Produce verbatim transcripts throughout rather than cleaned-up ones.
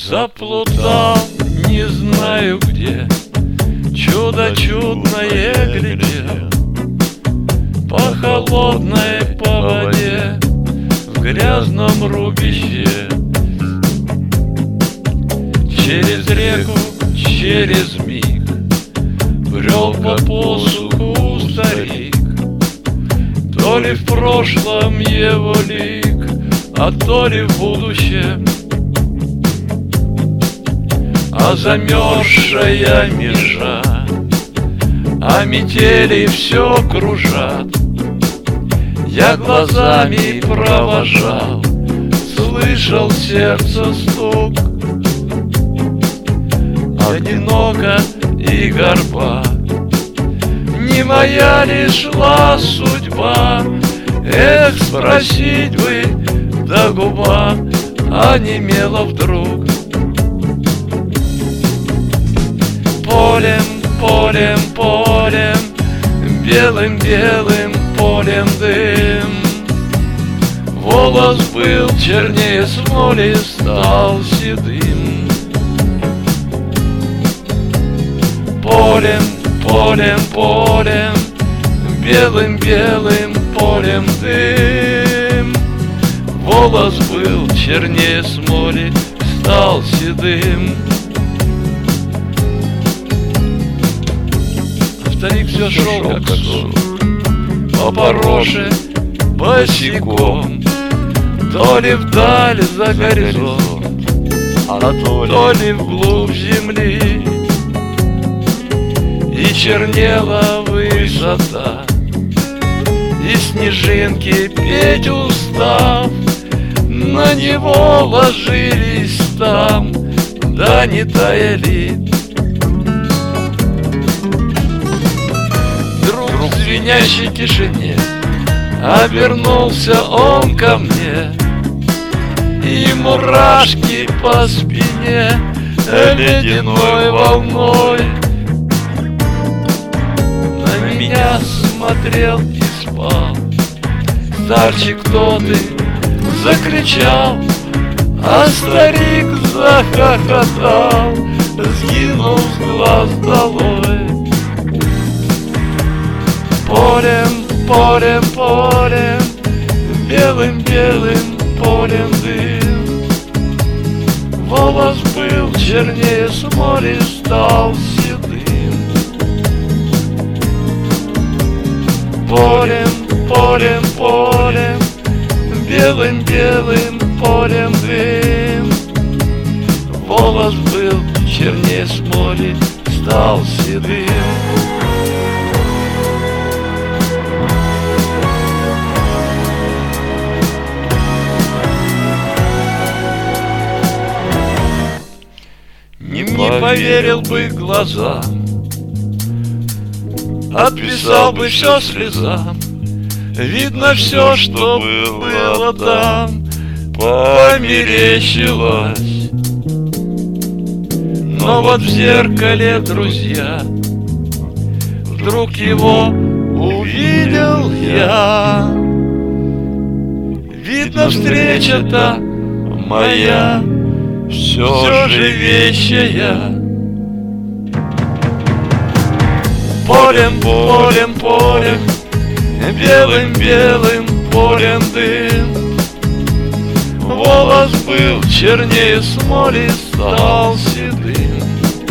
Заплутал, не знаю где, чудо чудное глядел по холодной по воде в грязном рубище. Через реку, через миг брел по посуху старик. То ли в прошлом его лик, а то ли в будущем. А замерзшая межа, а метели все кружат. Я глазами провожал, слышал сердце стук. Одиноко и горба, не моя ли шла судьба? Эх, спросить бы, да губа онемела вдруг. Полем, полем, полем, белым-белым полем дым. Волос был чернее смоли, стал седым. Полем, полем, полем, белым-белым полем дым. Волос был чернее смоли, стал седым. Старик все шел как сон, по пороше босиком, то ли вдаль за горизонт, а то ли вглубь земли. И чернела высота, и снежинки петь устав на него ложились там, да не таяли. Вдруг в звенящей тишине обернулся он ко мне, и мурашки по спине ледяной волной. На меня смотрел и спал старчик тот и закричал, а старик захохотал, сгинул с глаз долой. Полем, полем, полем, белым-белым полем дым. Волос был чернее смоли, стал седым. Полем, полем, полем, белым-белым полем дым. Волос был чернее смоли, стал седым. Не поверил бы глазам, отписал бы все слезам. Видно все, что было там, померещилось. Но вот в зеркале, друзья, вдруг его увидел я. Видно, встреча-то моя все, все же вещая. Полем, полем, полем, белым-белым полем дым. Волос был чернее смоли, стал седым.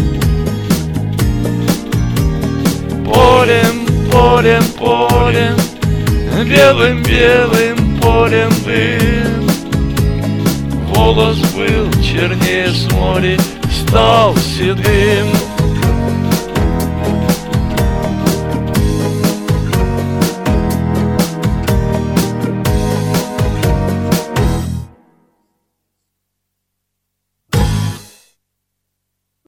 Полем, полем, полем, белым-белым полем дым. Волос был чернее смоли, стал седым.